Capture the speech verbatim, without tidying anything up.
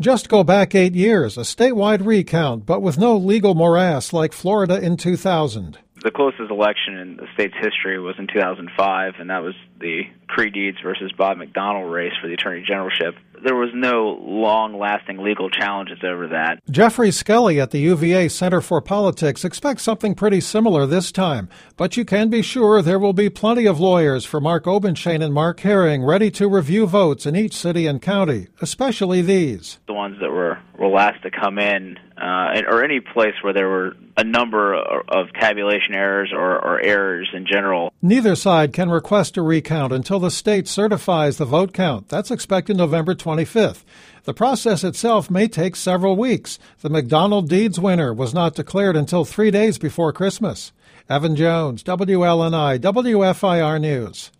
just go back eight years, a statewide recount, but with no legal morass like Florida in two thousand. The closest election in the state's history was in two thousand five, and that was the Creed Deeds versus Bob McDonnell race for the attorney generalship. There was no long-lasting legal challenges over that. Jeffrey Skelly at the U V A Center for Politics expects something pretty similar this time, but you can be sure there will be plenty of lawyers for Mark Obenshain and Mark Herring ready to review votes in each city and county, especially these. The ones that were, were last to come in, uh, or any place where there were a number of tabulation errors or, or errors in general. Neither side can request a recount until the state certifies the vote count. That's expected November twenty-fifth. The process itself may take several weeks. The McDonnell Deeds winner was not declared until three days before Christmas. Evan Jones, W L N I, W F I R News.